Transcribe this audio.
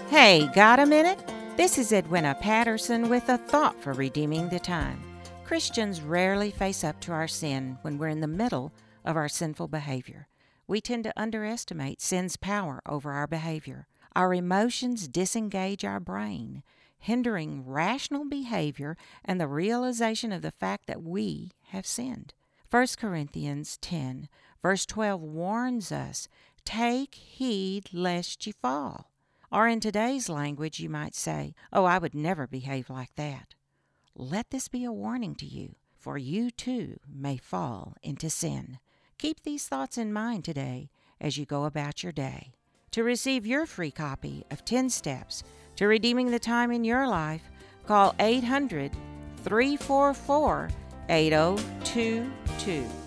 Hey, got a minute? This is Edwina Patterson with a thought for redeeming the time. Christians rarely face up to our sin when we're in the middle of our sinful behavior. We tend to underestimate sin's power over our behavior. Our emotions disengage our brain, hindering rational behavior and the realization of the fact that we have sinned. 1 Corinthians 10, verse 12 warns us, "Take heed lest ye fall." Or in today's language, you might say, "Oh, I would never behave like that." Let this be a warning to you, for you too may fall into sin. Keep these thoughts in mind today as you go about your day. To receive your free copy of 10 Steps to Redeeming the Time in Your Life, call 800-344-8022.